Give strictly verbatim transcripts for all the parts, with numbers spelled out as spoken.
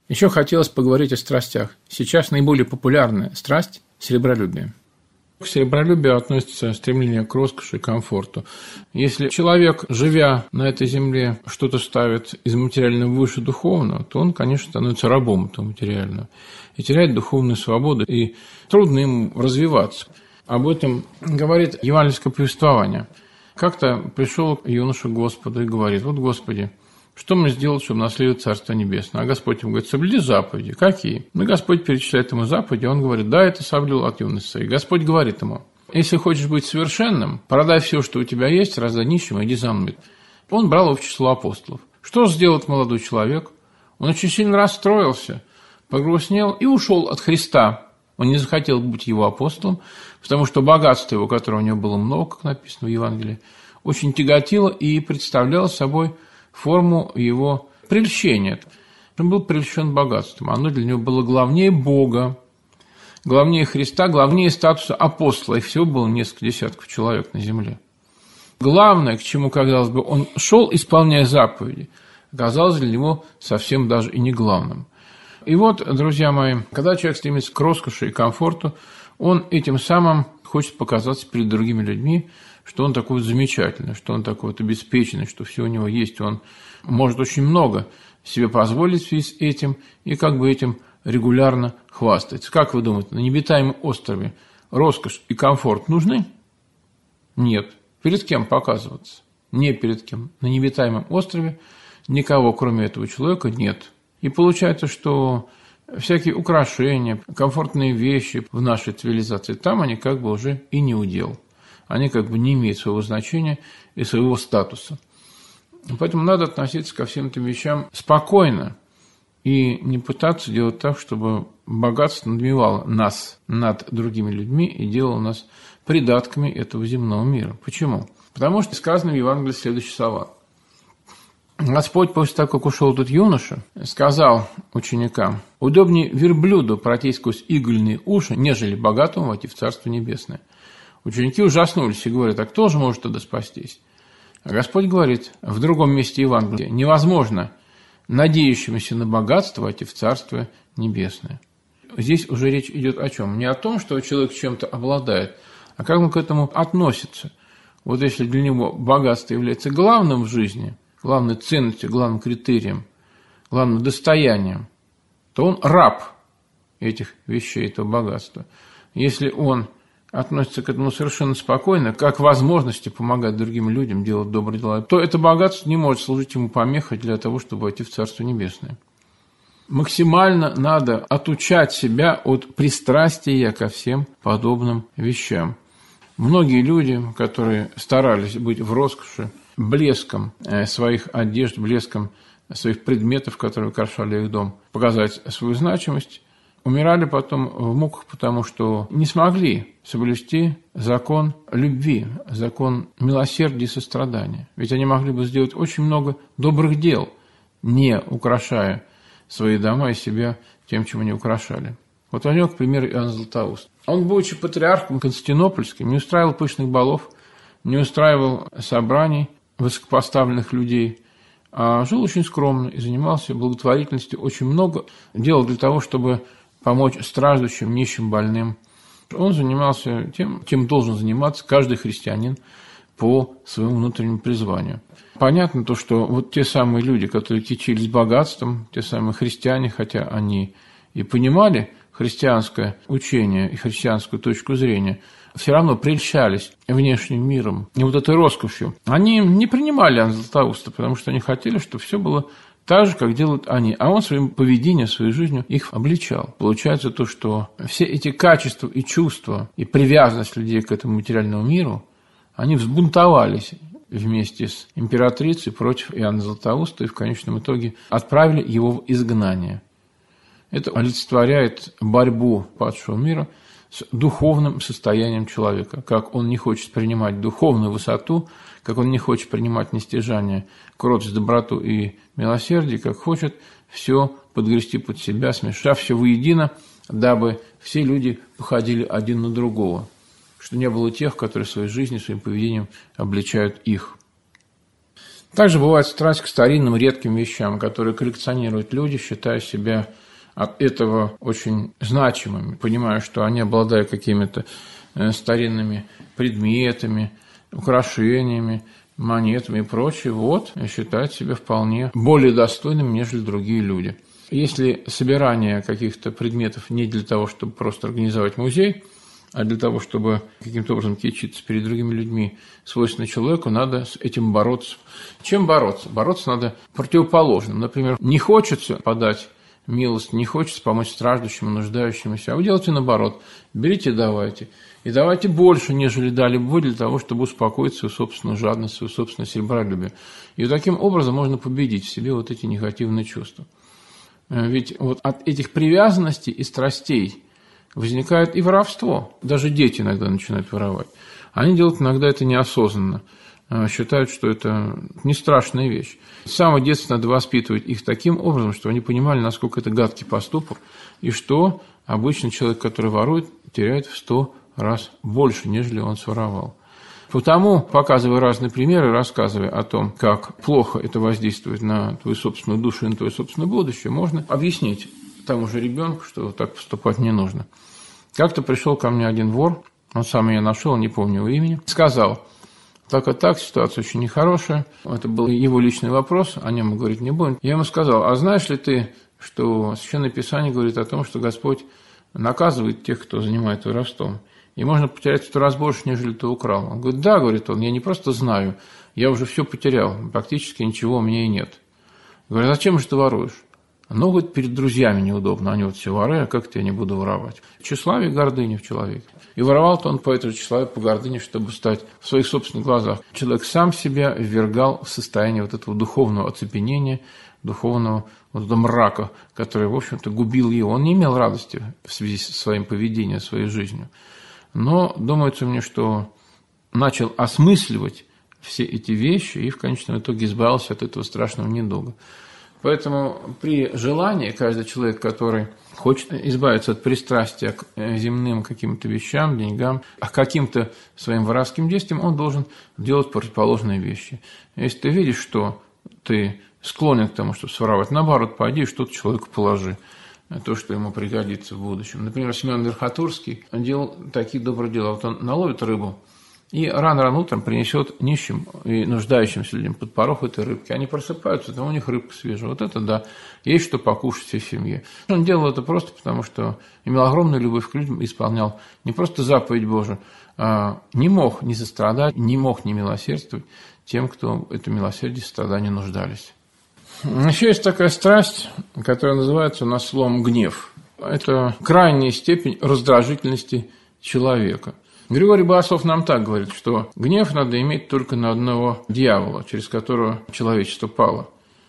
Еще хотелось поговорить о страстях. Сейчас наиболее популярная страсть – серебролюбие. К серебролюбию относится стремление к роскоши и комфорту. Если человек, живя на этой земле, что-то ставит из материального выше духовного, то он, конечно, становится рабом этого материального и теряет духовную свободу, и трудно ему развиваться. Об этом говорит евангельское повествование. Как-то пришел юноша к Господу и говорит: вот, Господи, что мне сделать, чтобы наследовать Царство Небесное? А Господь ему говорит: соблюди заповеди. Какие? Ну, Господь перечисляет ему заповеди, он говорит: да, это соблюл от юности. И Господь говорит ему: если хочешь быть совершенным, продай все, что у тебя есть, раздай нищим, и иди за мной. Он брал его в число апостолов. Что сделал молодой человек? Он очень сильно расстроился, погрустнел и ушел от Христа. Он не захотел быть его апостолом, потому что богатство его, которого у него было много, как написано в Евангелии, очень тяготило и представляло собой форму его прельщения. Он был прельщен богатством. Оно для него было главнее Бога, главнее Христа, главнее статуса апостола. И всего было несколько десятков человек на земле. Главное, к чему, казалось бы, он шел, исполняя заповеди, оказалось для него совсем даже и не главным. И вот, друзья мои, когда человек стремится к роскоши и комфорту, он этим самым хочет показаться перед другими людьми, что он такой вот замечательный, что он такой вот обеспеченный, что все у него есть, он может очень много себе позволить в связи с этим и как бы этим регулярно хвастается. Как вы думаете, на необитаемом острове роскошь и комфорт нужны? Нет. Перед кем показываться? Не перед кем. На необитаемом острове никого, кроме этого человека, нет. И получается, что всякие украшения, комфортные вещи в нашей цивилизации, там они как бы уже и не удел. Они как бы не имеют своего значения и своего статуса. Поэтому надо относиться ко всем этим вещам спокойно и не пытаться делать так, чтобы богатство надмевало нас над другими людьми и делало нас придатками этого земного мира. Почему? Потому что сказано в Евангелии следующие слова. Господь, после того, как ушел тут юноша, сказал ученикам: удобнее верблюду пройти сквозь игольные уши, нежели богатому войти в Царство Небесное. Ученики ужаснулись и говорят: а кто же может тогда спастись? А Господь говорит в другом месте Евангелия: невозможно надеющимся на богатство войти в Царство Небесное. Здесь уже речь идет о чем? Не о том, что человек чем-то обладает, а как он к этому относится. Вот если для него богатство является главным в жизни, главной ценностью, главным критерием, главным достоянием, то он раб этих вещей, этого богатства. Если он относится к этому совершенно спокойно, как к возможности помогать другим людям, делать добрые дела, то это богатство не может служить ему помехой для того, чтобы войти в Царство Небесное. Максимально надо отучать себя от пристрастия ко всем подобным вещам. Многие люди, которые старались быть в роскоши, блеском своих одежд, блеском своих предметов, которые украшали их дом, показать свою значимость, умирали потом в муках, потому что не смогли соблюсти закон любви, закон милосердия и сострадания. Ведь они могли бы сделать очень много добрых дел, не украшая свои дома и себя тем, чем они украшали. Вот возьмем, к примеру, Иоанн Златоуст. Он, будучи патриархом константинопольским, не устраивал пышных балов, не устраивал собраний высокопоставленных людей, а жил очень скромно и занимался благотворительностью очень много, делал для того, чтобы помочь страждущим, нищим, больным. Он занимался тем, чем должен заниматься каждый христианин по своему внутреннему призванию. Понятно то, что вот те самые люди, которые кичились богатством, те самые христиане, хотя они и понимали христианское учение и христианскую точку зрения, все равно прельщались внешним миром и вот этой роскошью. Они не принимали Иоанна Златоуста, потому что они хотели, чтобы все было так же, как делают они. А он своим поведением, своей жизнью их обличал. Получается то, что все эти качества и чувства, и привязанность людей к этому материальному миру, они взбунтовались вместе с императрицей против Иоанна Златоуста и в конечном итоге отправили его в изгнание. Это олицетворяет борьбу падшего мира с духовным состоянием человека, как он не хочет принимать духовную высоту, как он не хочет принимать нестяжание, кротость, доброту и милосердие, как хочет все подгрести под себя, смешав все воедино, дабы все люди походили один на другого, что не было тех, которые своей жизнью, своим поведением обличают их. Также бывает страсть к старинным редким вещам, которые коллекционируют люди, считая себя от этого очень значимыми, понимая, что они обладают какими-то старинными предметами, украшениями, монетами и прочее, вот, и считают себя вполне более достойными, нежели другие люди. Если собирание каких-то предметов не для того, чтобы просто организовать музей, а для того, чтобы каким-то образом кичиться перед другими людьми, свойственно человеку, надо с этим бороться. Чем бороться? Бороться надо противоположным. Например, не хочется подать милость, не хочется помочь страждущим и нуждающимся, а вы делаете наоборот. Берите и давайте. И давайте больше, нежели дали бы вы, для того, чтобы успокоить свою собственную жадность, свое собственное серебролюбие. И таким образом можно победить в себе вот эти негативные чувства. Ведь вот от этих привязанностей и страстей возникает и воровство. Даже дети иногда начинают воровать. Они делают иногда это неосознанно. Считают, что это не страшная вещь. С самого детства надо воспитывать их таким образом, что они понимали, насколько это гадкий поступок, и что обычный человек, который ворует, теряет в сто раз больше, нежели он своровал. Потому, показывая разные примеры, рассказывая о том, как плохо это воздействует на твою собственную душу и на твое собственное будущее, можно объяснить тому же ребенку, что так поступать не нужно. Как-то пришел ко мне один вор, он сам меня нашел, не помню его имени, сказал: так и так, ситуация очень нехорошая. Это был его личный вопрос, о нем мы говорить не будем. Я ему сказал: а знаешь ли ты, что Священное Писание говорит о том, что Господь наказывает тех, кто занимается воровством, и можно потерять в сто раз больше, нежели ты украл? Он говорит: да, говорит он, я не просто знаю, я уже все потерял, практически ничего у меня и нет. Я говорю: зачем же ты воруешь? Ну, говорит, перед друзьями неудобно, они вот все воры, а как-то я не буду воровать. Тщеславие и гордыня в человеке. И воровал-то он по этому тщеславию, по гордыне, чтобы стать в своих собственных глазах. Человек сам себя ввергал в состояние вот этого духовного оцепенения, духовного вот этого мрака, который, в общем-то, губил его. Он не имел радости в связи со своим поведением, своей жизнью. Но думается мне, что начал осмысливать все эти вещи и в конечном итоге избавился от этого страшного недуга. Поэтому при желании каждый человек, который хочет избавиться от пристрастия к земным каким-то вещам, деньгам, а к каким-то своим воровским действиям, он должен делать противоположные вещи. Если ты видишь, что ты склонен к тому, чтобы своровать, наоборот, пойди и что-то человеку положи, то, что ему пригодится в будущем. Например, Семен Верхотурский делал такие добрые дела. Вот он наловит рыбу и рано-рано утром принесет нищим и нуждающимся людям под порог этой рыбки. Они просыпаются, там у них рыбка свежая. Вот это да, есть что покушать всей семье. Он делал это просто потому, что имел огромную любовь к людям, исполнял не просто заповедь Божию, а не мог не сострадать, не мог не милосердствовать тем, кто это милосердие и страдания нуждались. Еще есть такая страсть, которая называется у нас словом «гнев». Это крайняя степень раздражительности человека. Григорий Богослов нам так говорит, что гнев надо иметь только на одного дьявола, через которого человечество пало.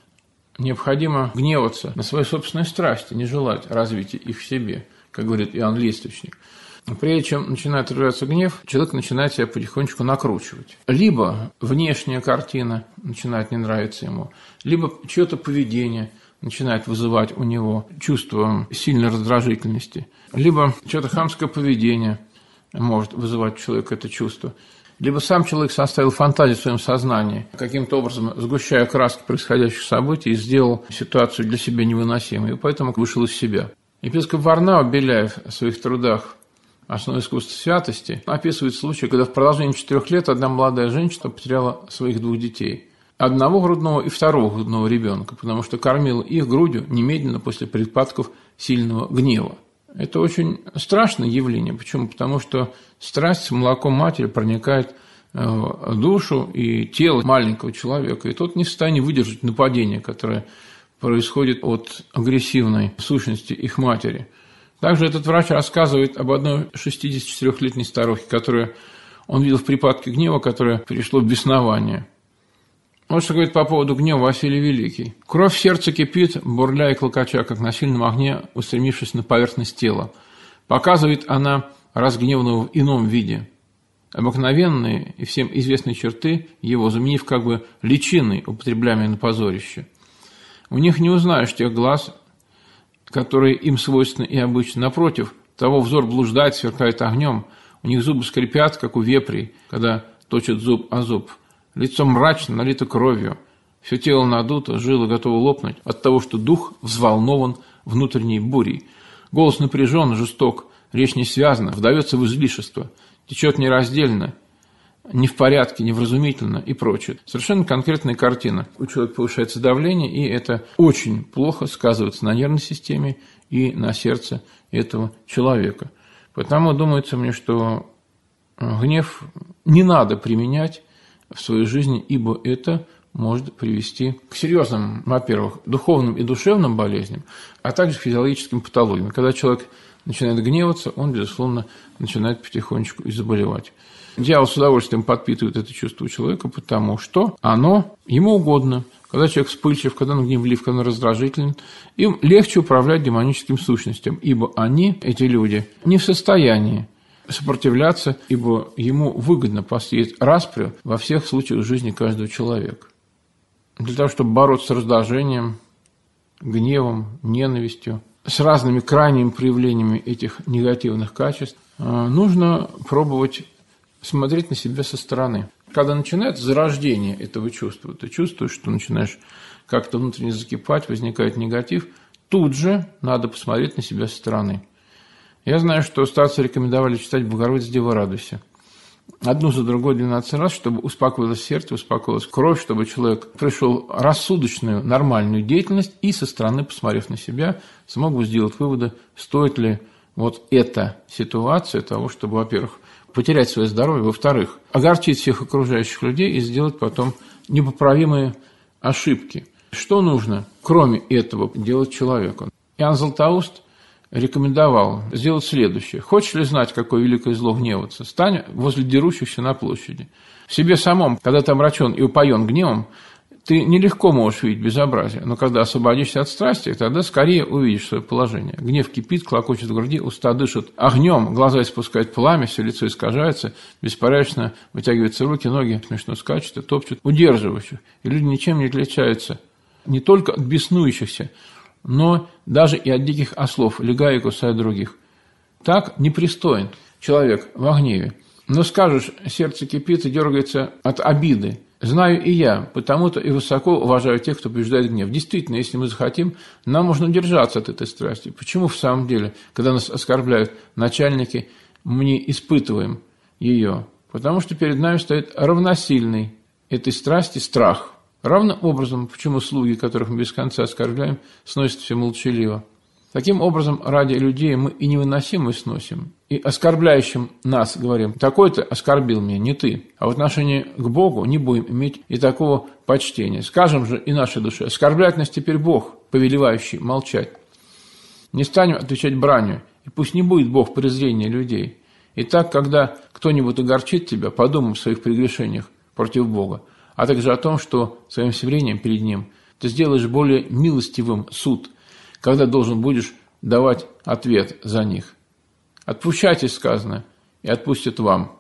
Необходимо гневаться на свои собственные страсти, не желать развития их в себе, как говорит Иоанн Лествичник. Прежде чем начинает развиваться гнев, человек начинает себя потихонечку накручивать. Либо внешняя картина начинает не нравиться ему, либо чье-то поведение начинает вызывать у него чувство сильной раздражительности, либо чье-то хамское поведение может вызывать у человека это чувство. Либо сам человек составил фантазию в своем сознании, каким-то образом сгущая краски происходящих событий, и сделал ситуацию для себя невыносимой, и поэтому вышел из себя. Епископ Варнава Беляев в своих трудах «Основы искусства святости» описывает случай, когда в продолжении четырех лет одна молодая женщина потеряла своих двух детей. Одного грудного и второго грудного ребенка, потому что кормила их грудью немедленно после припадков сильного гнева. Это очень страшное явление. Почему? Потому что страсть с молоком матери проникает в душу и тело маленького человека, и тот не в состоянии выдержать нападение, которое происходит от агрессивной сущности их матери. Также этот врач рассказывает об одной шестидесятичетырёхлетней старухе, которую он видел в припадке гнева, которое перешло в беснование. Вот что говорит по поводу гнева Василий Великий. «Кровь в сердце кипит, бурля и клокоча, как на сильном огне, устремившись на поверхность тела. Показывает она разгневанного в ином виде. Обыкновенные и всем известные черты его, заменив как бы личиной, употребляемой на позорище. У них не узнаешь тех глаз, которые им свойственны и обычны. Напротив, того взор блуждает, сверкает огнем. У них зубы скрипят, как у вепрей, когда точат зуб о зуб. Лицо мрачно, налито кровью. Все тело надуто, жилы готовы лопнуть от того, что дух взволнован внутренней бурей. Голос напряжен, жесток, речь не связана, вдается в излишество, течет нераздельно, не в порядке, невразумительно и прочее. Совершенно конкретная картина. У человека повышается давление, и это очень плохо сказывается на нервной системе и на сердце этого человека. Потому думается мне, что гнев не надо применять в своей жизни, ибо это может привести к серьезным, во-первых, духовным и душевным болезням, а также физиологическим патологиям. Когда человек начинает гневаться, он, безусловно, начинает потихонечку и заболевать. Дьявол с удовольствием подпитывает это чувство у человека, потому что оно ему угодно. Когда человек вспыльчив, когда он гневлив, когда он раздражителен, им легче управлять демоническим сущностям, ибо они, эти люди, не в состоянии сопротивляться, ибо ему выгодно посеять распрю во всех случаях жизни каждого человека. Для того, чтобы бороться с раздражением, гневом, ненавистью, с разными крайними проявлениями этих негативных качеств, нужно пробовать смотреть на себя со стороны. Когда начинается зарождение этого чувства, ты чувствуешь, что начинаешь как-то внутренне закипать, возникает негатив, тут же надо посмотреть на себя со стороны. Я знаю, что старцы рекомендовали читать «Богородица, Дева, радуйся» одну за другой двенадцать раз, чтобы успокоилось сердце, успокоилась кровь, чтобы человек пришел в рассудочную, нормальную деятельность и со стороны, посмотрев на себя, смог бы сделать выводы, стоит ли вот эта ситуация того, чтобы, во-первых, потерять свое здоровье, во-вторых, огорчить всех окружающих людей и сделать потом непоправимые ошибки. Что нужно, кроме этого, делать человеку? Иоанн Златоуст рекомендовал сделать следующее. Хочешь ли знать, какое великое зло гневаться? Стань возле дерущихся на площади. В себе самом, когда ты омрачен и упоен гневом, ты нелегко можешь видеть безобразие, но когда освободишься от страсти, тогда скорее увидишь свое положение. Гнев кипит, клокочет в груди, уста дышат огнем, глаза испускают пламя, все лицо искажается, беспорядочно вытягиваются руки, ноги смешно скачут и топчут удерживающих. И люди ничем не отличаются не только от беснующихся, но даже и от диких ослов, лягая и кусая других. Так непристоен человек во гневе. Но скажешь, сердце кипит и дергается от обиды. Знаю и я, потому-то и высоко уважаю тех, кто побеждает гнев. Действительно, если мы захотим, нам можно удержаться от этой страсти. Почему в самом деле, когда нас оскорбляют начальники, мы не испытываем ее? Потому что перед нами стоит равносильный этой страсти страх. Равным образом, почему слуги, которых мы без конца оскорбляем, сносят все молчаливо. Таким образом, ради людей мы и невыносимое сносим, и оскорбляющим нас говорим: такой-то оскорбил меня, не ты. А в отношении к Богу не будем иметь и такого почтения. Скажем же и нашей душе: оскорбляет нас теперь Бог, повелевающий молчать. Не станем отвечать бранью, и пусть не будет Бог презрения людей. Итак, когда кто-нибудь огорчит тебя, подумай о своих прегрешениях против Бога, а также о том, что своим смирением перед Ним ты сделаешь более милостивым суд, когда должен будешь давать ответ за них. Отпущайте, сказано, и отпустят вам.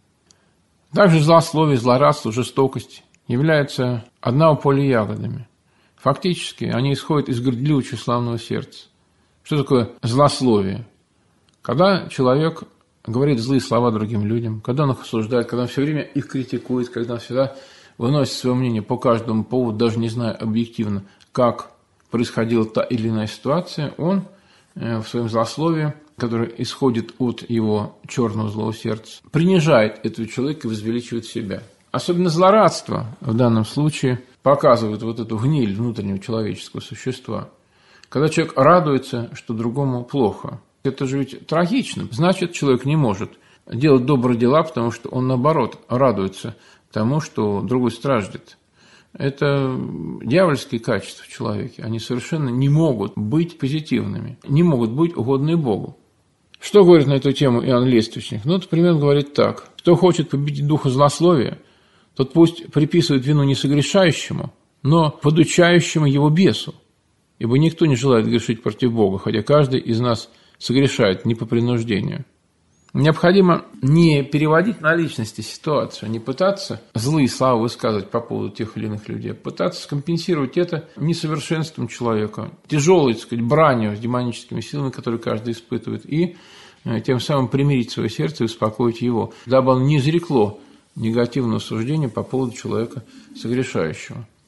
Также злословие, злорадство, жестокость являются одного поля ягодами. Фактически они исходят из горделивого тщеславного сердца. Что такое злословие? Когда человек говорит злые слова другим людям, когда он их осуждает, когда он все время их критикует, когда он всегда выносит свое мнение по каждому поводу, даже не зная объективно, как происходила та или иная ситуация, он в своем злословии, которое исходит от его черного злого сердца, принижает этого человека и возвеличивает себя. Особенно злорадство в данном случае показывает вот эту гниль внутреннего человеческого существа. Когда человек радуется, что другому плохо. Это же ведь трагично. Значит, человек не может делать добрые дела, потому что он, наоборот, радуется тому, что другой страждет. Это дьявольские качества в человеке. Они совершенно не могут быть позитивными, не могут быть угодны Богу. Что говорит на эту тему Иоанн Лествичник? Ну, например, говорит так. Кто хочет победить духа злословия, тот пусть приписывает вину не согрешающему, но подучающему его бесу. Ибо никто не желает грешить против Бога, хотя каждый из нас согрешает не по принуждению. Необходимо не переводить на личности ситуацию, не пытаться злые слова высказывать по поводу тех или иных людей, а пытаться скомпенсировать это несовершенством человека, тяжелой, так сказать, бранью с демоническими силами, которые каждый испытывает, и тем самым примирить свое сердце и успокоить его, дабы оно не изрекло негативного суждения по поводу человека согрешающего.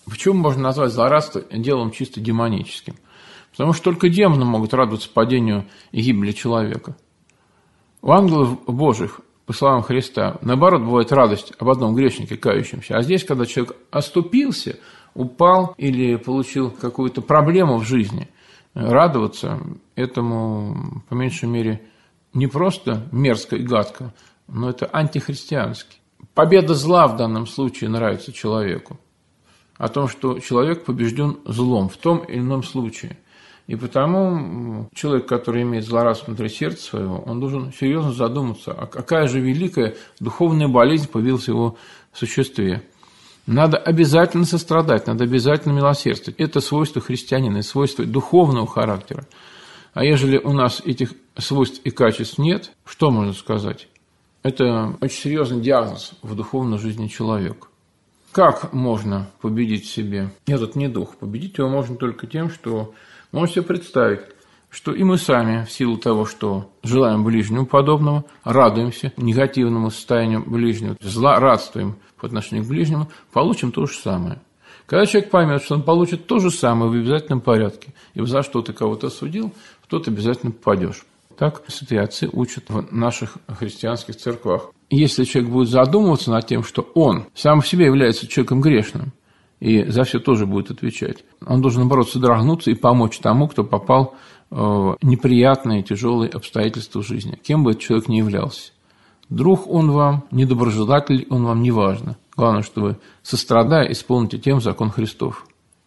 Почему можно назвать злорадство делом чисто демоническим? Потому что только демоны могут радоваться падению и гибели человека. У ангелов Божьих, по словам Христа, наоборот, бывает радость об одном грешнике, кающемся. А здесь, когда человек оступился, упал или получил какую-то проблему в жизни, радоваться этому, по меньшей мере, не просто мерзко и гадко, но это антихристиански. Победа зла в данном случае нравится человеку. О том, что человек побежден злом в том или ином случае. И потому человек, который имеет злорадство внутри сердца своего, он должен серьезно задуматься, а какая же великая духовная болезнь появилась в его существе. Надо обязательно сострадать, надо обязательно милосердствовать. Это свойство христианина, свойство духовного характера. А ежели у нас этих свойств и качеств нет, что можно сказать? Это очень серьезный диагноз в духовной жизни человека. Как можно победить в себе этот недух? Победить его можно только тем, что можете себе представить, что и мы сами, в силу того, что желаем ближнему подобного, радуемся негативному состоянию ближнего, злорадствуем по отношению к ближнему, получим то же самое. Когда человек поймет, что он получит то же самое в обязательном порядке, и за что ты кого-то осудил, в тот обязательно попадешь. Так святые отцы учат в наших христианских церквах. Если человек будет задумываться над тем, что он сам в себе является человеком грешным, и за все тоже будет отвечать, он должен, наоборот, содрогнуться и помочь тому, кто попал в неприятные, тяжелые обстоятельства в жизни, кем бы этот человек ни являлся. Друг он вам, недоброжелатель он вам, не важно. Главное, что вы, сострадая, исполните тем закон Христов.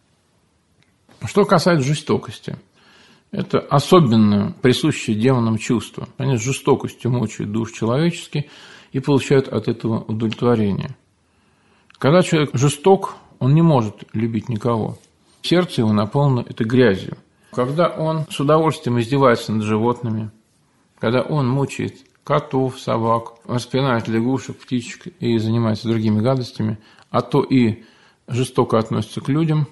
Что касается жестокости, это особенно присущее демонам чувство. Они с жестокостью мучают душ человеческий и получают от этого удовлетворение. Когда человек жесток, он не может любить никого. Сердце его наполнено этой грязью. Когда он с удовольствием издевается над животными, когда он мучает котов, собак, распинает лягушек, птичек и занимается другими гадостями, а то и жестоко относится к людям,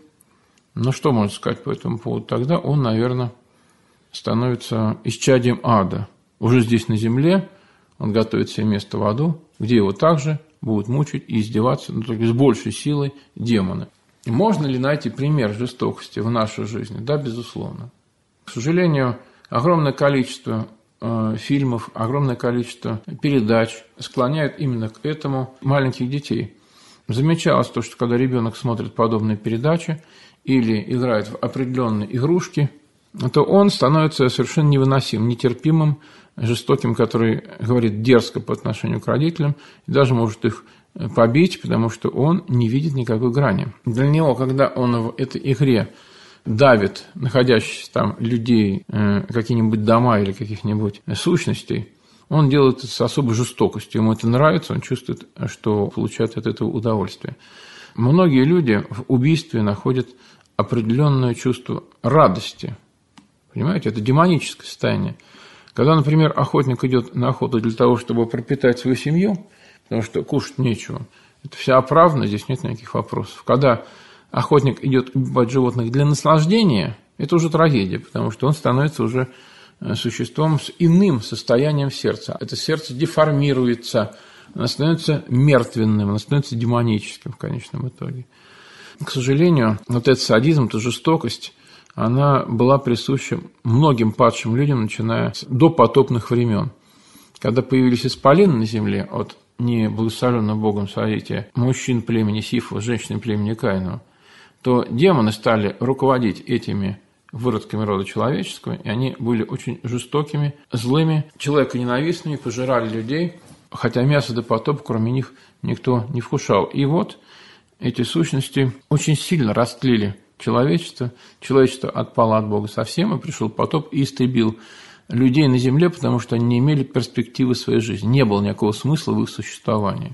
ну что можно сказать по этому поводу? Тогда он, наверное, становится исчадием ада. Уже здесь на земле он готовит себе место в аду, где его также будут мучить и издеваться, но только с большей силой демоны. Можно ли найти пример жестокости в нашей жизни? Да, безусловно. К сожалению, огромное количество э, фильмов, огромное количество передач склоняет именно к этому маленьких детей. Замечалось то, что когда ребенок смотрит подобные передачи или играет в определенные игрушки, то он становится совершенно невыносимым, нетерпимым, жестоким, который говорит дерзко по отношению к родителям и даже может их побить, потому что он не видит никакой грани. Для него, когда он в этой игре давит находящихся там людей, какие-нибудь дома или каких-нибудь сущностей, он делает это с особой жестокостью. Ему это нравится, он чувствует, что получает от этого удовольствие. Многие люди в убийстве находят определенное чувство радости. Понимаете, это демоническое состояние. Когда, например, охотник идет на охоту для того, чтобы пропитать свою семью, потому что кушать нечего, это все оправдано, здесь нет никаких вопросов. Когда охотник идет убивать животных для наслаждения, это уже трагедия, потому что он становится уже существом с иным состоянием сердца. Это сердце деформируется, оно становится мертвенным, оно становится демоническим в конечном итоге. К сожалению, вот этот садизм, эта жестокость, она была присуща многим падшим людям, начиная с допотопных времен. Когда появились исполины на земле от неблагословенного Богом соития мужчин племени Сифова, женщин племени Каинова, то демоны стали руководить этими выродками рода человеческого, и они были очень жестокими, злыми, человеконенавистными, пожирали людей, хотя мясо до потопа, кроме них, никто не вкушал. И вот эти сущности очень сильно растлили человечество. Человечество отпало от Бога совсем, и пришел потоп и истребил людей на земле, потому что они не имели перспективы своей жизни. Не было никакого смысла в их существовании.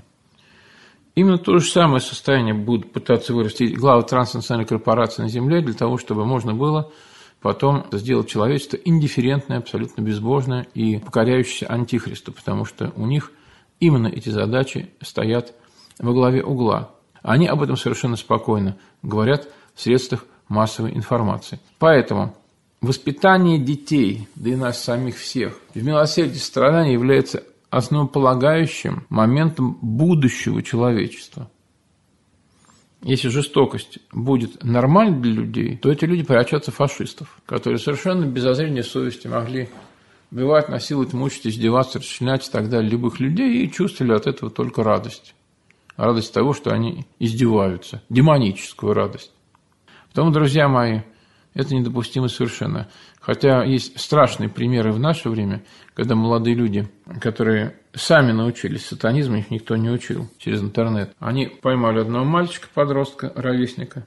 Именно то же самое состояние будут пытаться вырастить главы транснациональной корпорации на земле для того, чтобы можно было потом сделать человечество индифферентное, абсолютно безбожное и покоряющееся антихристу, потому что у них именно эти задачи стоят во главе угла. Они об этом совершенно спокойно говорят в средствах массовой информации. Поэтому воспитание детей, да и нас самих всех, в милосердии и сострадании является основополагающим моментом будущего человечества. Если жестокость будет нормальной для людей, то эти люди превратятся в фашистов, которые совершенно без зазрения совести могли убивать, насиловать, мучить, издеваться, расчленять и так далее любых людей и чувствовали от этого только радость. Радость того, что они издеваются, демоническую радость. Потому, друзья мои, это недопустимо совершенно. Хотя есть страшные примеры в наше время, когда молодые люди, которые сами научились сатанизму, их никто не учил через интернет, они поймали одного мальчика-подростка, ровесника,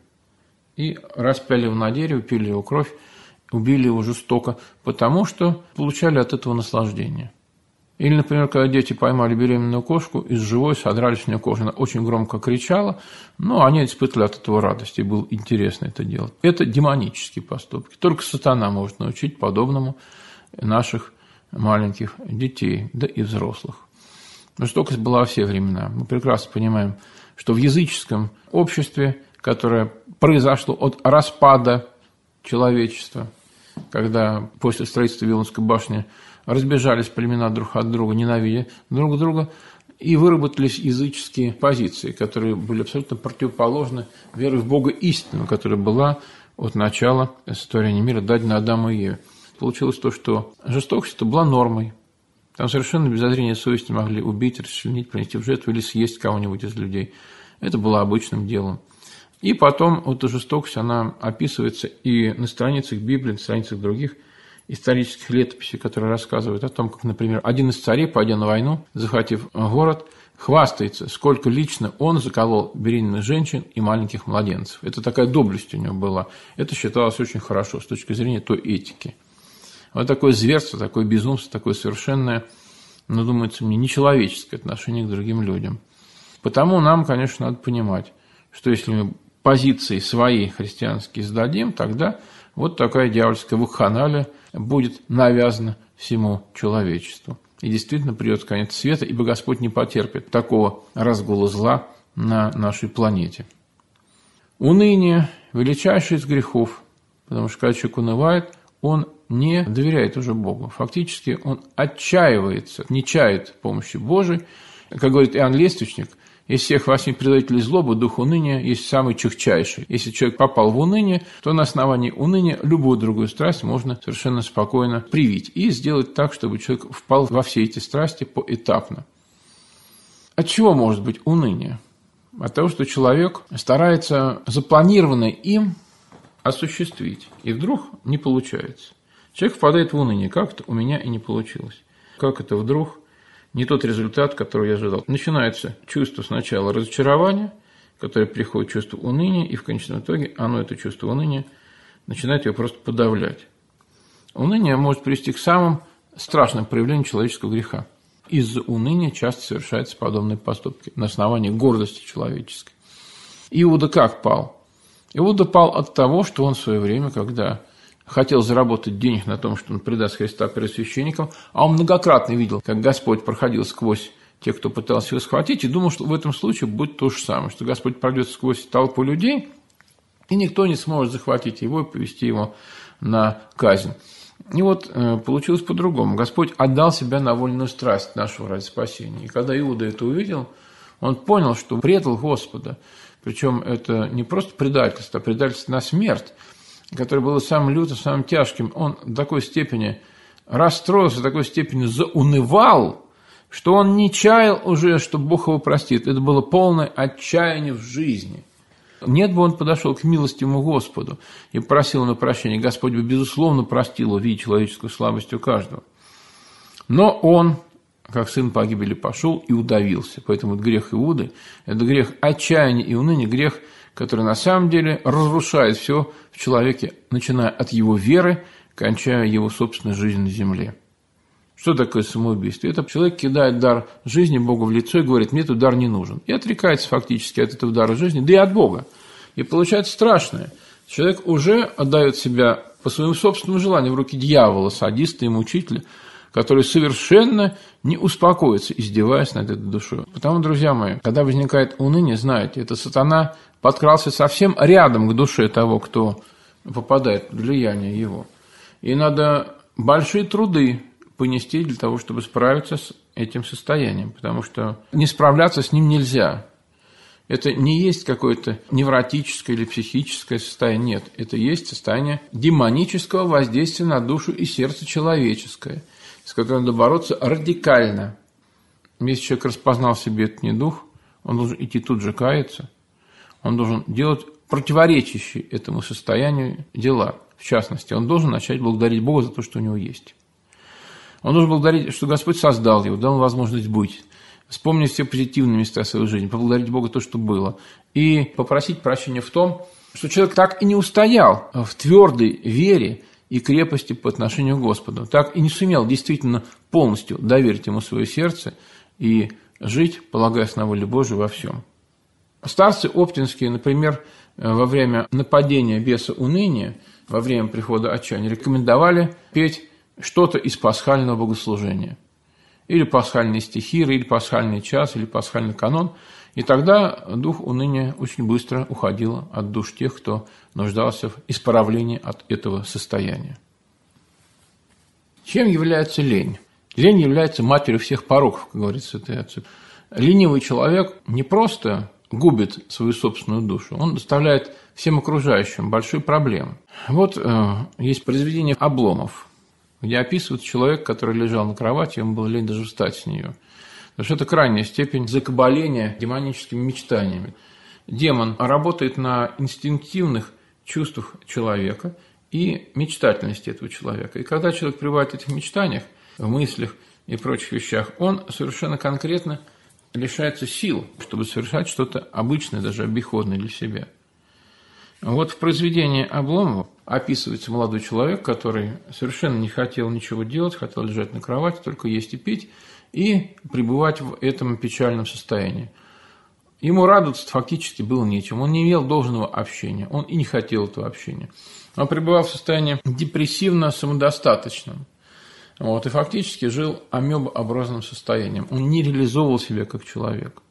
и распяли его на дереве, пили его кровь, убили его жестоко, потому что получали от этого наслаждение. Или, например, когда дети поймали беременную кошку и с живой содрали с нее кожу. Она очень громко кричала, но они испытывали от этого радость, и было интересно это делать. Это демонические поступки. Только сатана может научить подобному наших маленьких детей, да и взрослых. Жестокость была во все времена. Мы прекрасно понимаем, что в языческом обществе, которое произошло от распада человечества, когда после строительства Вавилонской башни разбежались племена друг от друга, ненавидя друг друга, и выработались языческие позиции, которые были абсолютно противоположны вере в Бога истинного, которая была от начала сотворения мира дадена Адаму и Еве. Получилось то, что жестокость это была нормой. Там совершенно без зазрения совести могли убить, расчленить, принести в жертву или съесть кого-нибудь из людей. Это было обычным делом. И потом вот эта жестокость, она описывается и на страницах Библии, на страницах других исторических летописей, которые рассказывают о том, как, например, один из царей, пойдя на войну, захватив город, хвастается, сколько лично он заколол беременных женщин и маленьких младенцев. Это такая доблесть у него была. Это считалось очень хорошо с точки зрения той этики. Вот такое зверство, такое безумство, такое совершенное, ну, думается мне, нечеловеческое отношение к другим людям. Потому нам, конечно, надо понимать, что если мы позиции свои христианские сдадим, тогда вот такая дьявольская вакханалия будет навязана всему человечеству. И действительно придет конец света, ибо Господь не потерпит такого разгула зла на нашей планете. Уныние – величайший из грехов, потому что когда человек унывает, он не доверяет уже Богу. Фактически он отчаивается, не чает помощи Божией. Как говорит Иоанн Лествичник, из всех восьми предателей злобы дух уныния есть самый чахчайший. Если человек попал в уныние, то на основании уныния любую другую страсть можно совершенно спокойно привить и сделать так, чтобы человек впал во все эти страсти поэтапно. От чего может быть уныние? От того, что человек старается запланированное им осуществить, и вдруг не получается. Человек впадает в уныние. Как-то у меня и не получилось. Как это вдруг не тот результат, который я ожидал. Начинается чувство сначала разочарования, которое приходит чувство уныния, и в конечном итоге оно, это чувство уныния, начинает его просто подавлять. Уныние может привести к самым страшным проявлениям человеческого греха. Из-за уныния часто совершаются подобные поступки на основании гордости человеческой. Иуда как пал? Иуда пал от того, что он в свое время, когда хотел заработать денег на том, что он предаст Христа первосвященникам, а он многократно видел, как Господь проходил сквозь тех, кто пытался его схватить, и думал, что в этом случае будет то же самое, что Господь пройдет сквозь толпу людей, и никто не сможет захватить его и повести его на казнь. И вот получилось по-другому. Господь отдал себя на вольную страсть нашего ради спасения. И когда Иуда это увидел, он понял, что предал Господа. Причем это не просто предательство, а предательство на смерть, которое было самым лютым, самым тяжким. Он до такой степени расстроился, до такой степени заунывал, что он не чаял уже, что Бог его простит. Это было полное отчаяние в жизни. Нет бы он подошел к милостивому Господу и просил ему прощения. Господь бы, безусловно, простил, увидя человеческую слабость у каждого. Но он, как сын погибели, пошел и удавился. Поэтому грех Иуды – это грех отчаяния и уныния, грех, который на самом деле разрушает все в человеке, начиная от его веры, кончая его собственной жизнью на земле. Что такое самоубийство? Это человек кидает дар жизни Богу в лицо и говорит, мне этот дар не нужен. И отрекается фактически от этого дара жизни, да и от Бога. И получается страшное. Человек уже отдает себя по своему собственному желанию в руки дьявола, садиста и мучителя, который совершенно не успокоится, издеваясь над этой душой. Потому, друзья мои, когда возникает уныние, знаете, это сатана подкрался совсем рядом к душе того, кто попадает под влияние его. И надо большие труды понести для того, чтобы справиться с этим состоянием, потому что не справляться с ним нельзя. Это не есть какое-то невротическое или психическое состояние. Нет, это есть состояние демонического воздействия на душу и сердце человеческое, с которым надо бороться радикально. Если человек распознал в себе этот недуг, он должен идти тут же каяться, он должен делать противоречащие этому состоянию дела. В частности, он должен начать благодарить Бога за то, что у него есть. Он должен благодарить, что Господь создал его, дал ему возможность быть, вспомнить все позитивные места своей жизни, поблагодарить Бога за то, что было, и попросить прощения в том, что человек так и не устоял в твердой вере и крепости по отношению к Господу, так и не сумел действительно полностью доверить ему свое сердце и жить, полагаясь на волю Божию во всем. Старцы оптинские, например, во время нападения беса уныния, во время прихода отчаяния, рекомендовали петь что-то из пасхального богослужения. Или пасхальные стихи, или пасхальный час, или пасхальный канон. И тогда дух уныния очень быстро уходил от душ тех, кто нуждался в исправлении от этого состояния. Чем является лень? Лень является матерью всех пороков, как говорит святый отец. Ленивый человек не просто губит свою собственную душу, он доставляет всем окружающим большую проблему. Вот э, есть произведение Обломов, где описывает человека, который лежал на кровати, ему было лень даже встать с нее. Потому что это крайняя степень закабаления демоническими мечтаниями. Демон работает на инстинктивных чувствах человека и мечтательности этого человека. И когда человек пребывает в этих мечтаниях, в мыслях и прочих вещах, он совершенно конкретно лишается сил, чтобы совершать что-то обычное, даже обиходное для себя. Вот в произведении Обломова описывается молодой человек, который совершенно не хотел ничего делать, хотел лежать на кровати, только есть и пить, и пребывать в этом печальном состоянии. Ему радоваться фактически было нечем, он не имел должного общения, он и не хотел этого общения. Он пребывал в состоянии депрессивно-самодостаточном. Вот, и фактически жил амебообразным состоянием. Он не реализовывал себя как человек.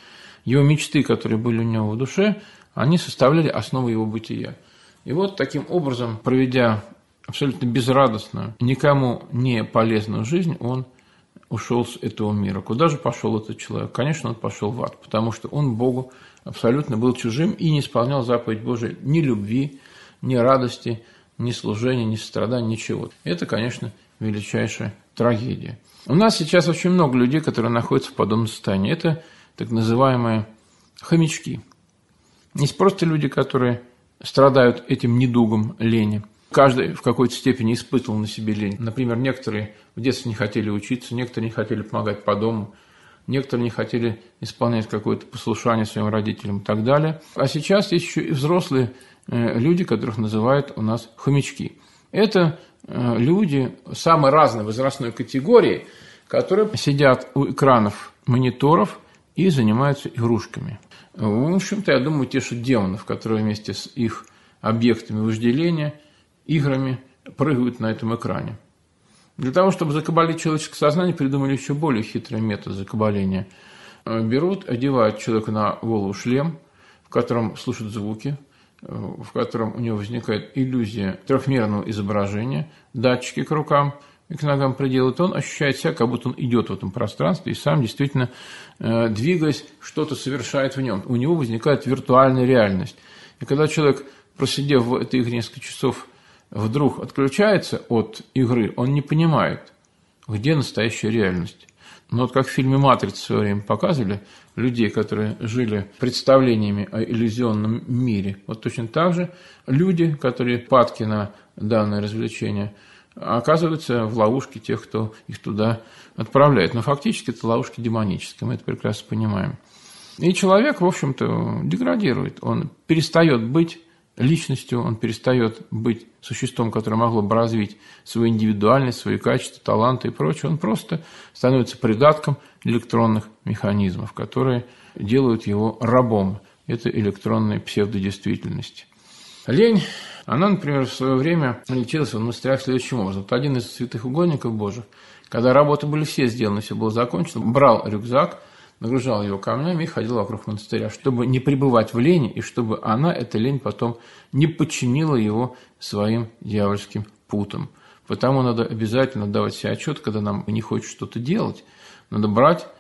Его мечты, которые были у него в душе, они составляли основу его бытия. И вот таким образом, проведя абсолютно безрадостную, никому не полезную жизнь, он ушел с этого мира. Куда же пошел этот человек? Конечно, он пошел в ад, потому что он Богу абсолютно был чужим и не исполнял заповедь Божию ни любви, ни радости, ни служения, ни сострадания, ничего. Это, конечно, величайшая трагедия. У нас сейчас очень много людей, которые находятся в подобном состоянии. Это так называемые хомячки. Есть просто люди, которые страдают этим недугом лени. Каждый в какой-то степени испытывал на себе лень. Например, некоторые в детстве не хотели учиться, некоторые не хотели помогать по дому, некоторые не хотели исполнять какое-то послушание своим родителям и так далее. А сейчас есть еще и взрослые люди, которых называют у нас хомячки. Это люди самой разной возрастной категории, которые сидят у экранов мониторов и занимаются игрушками. В общем-то, я думаю, тешат демонов, которые вместе с их объектами вожделения, играми прыгают на этом экране. Для того, чтобы закабалить человеческое сознание, придумали еще более хитрый метод закабаления. Берут, одевают человеку на голову шлем, в котором слушают звуки, в котором у него возникает иллюзия трехмерного изображения, датчики к рукам и к ногам приделают, он ощущает себя, как будто он идет в этом пространстве и сам действительно, двигаясь, что-то совершает в нем. У него возникает виртуальная реальность. И когда человек, просидев в этой игре несколько часов, вдруг отключается от игры, он не понимает, где настоящая реальность. Но вот как в фильме «Матрица» в свое время показывали людей, которые жили представлениями о иллюзионном мире, вот точно так же люди, которые падки на данное развлечение, оказываются в ловушке тех, кто их туда отправляет. Но фактически это ловушки демонические, мы это прекрасно понимаем. И человек, в общем-то, деградирует, он перестает быть личностью, он перестает быть существом, которое могло бы развить свою индивидуальность, свои качества, таланты и прочее. Он просто становится придатком электронных механизмов, которые делают его рабом этой электронной псевдодействительности. Лень, она, например, в свое время лечилась в монастырях следующим образом. Вот один из святых угодников Божьих, когда работы были все сделаны, все было закончено, брал рюкзак, нагружал его камнями и ходил вокруг монастыря, чтобы не пребывать в лени, и чтобы она, эта лень, потом не подчинила его своим дьявольским путам. Потому надо обязательно давать себе отчет, когда нам не хочется что-то делать, надо брать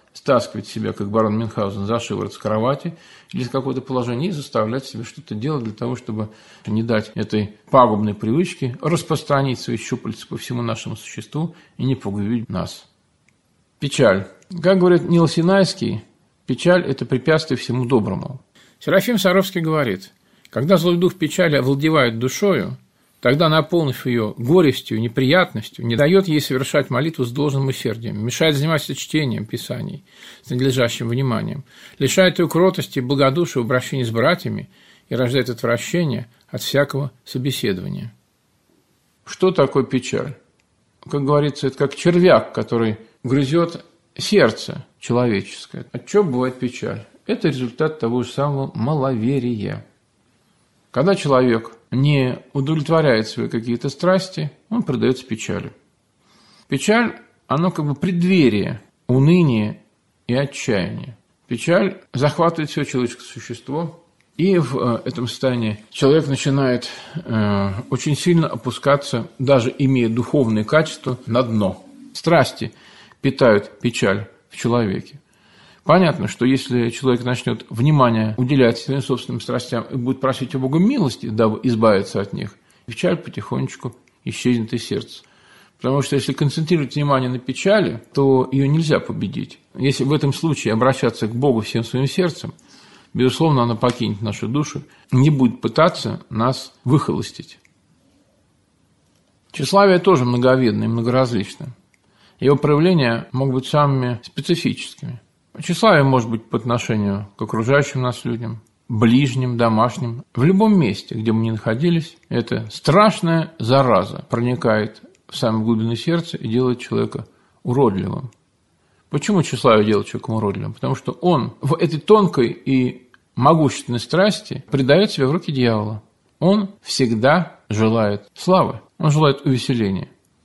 стаскивать себя, как барон Мюнхгаузен, за шиворот с кровати или с какого-то положения и заставлять себя что-то делать для того, чтобы не дать этой пагубной привычке распространить свои щупальца по всему нашему существу и не погубить нас. Печаль. Как говорит Нил Синайский, печаль – это препятствие всему доброму. Серафим Саровский говорит, когда злой дух печали овладевает душою, тогда, наполнив ее горестью, неприятностью, не дает ей совершать молитву с должным усердием, мешает заниматься чтением Писаний с надлежащим вниманием, лишает ее кротости и благодушия в обращении с братьями и рождает отвращение от всякого собеседования. Что такое печаль? Как говорится, это как червяк, который грызет сердце человеческое. От чего бывает печаль? Это результат того же самого маловерия. Когда человек не удовлетворяет свои какие-то страсти, он предается печали. Печаль, оно как бы преддверие уныния и отчаяния. Печаль захватывает все человеческое существо, и в этом состоянии человек начинает э, очень сильно опускаться, даже имея духовные качества, на дно. Страсти питают печаль в человеке. Понятно, что если человек начнет внимание уделять своим собственным страстям и будет просить у Бога милости, дабы избавиться от них, печаль потихонечку исчезнет из сердца. Потому что если концентрировать внимание на печали, то ее нельзя победить. Если в этом случае обращаться к Богу всем своим сердцем, безусловно, она покинет нашу душу, не будет пытаться нас выхолостить. Тщеславие тоже многоведно и многоразлично. Его проявления могут быть самыми специфическими. Тщеславие может быть по отношению к окружающим нас людям, ближним, домашним. В любом месте, где мы ни находились, эта страшная зараза проникает в самые глубины сердца и делает человека уродливым. Почему тщеславие делает человека уродливым? Потому что он в этой тонкой и могущественной страсти предает себя в руки дьявола. Он всегда желает славы, он желает увеселения,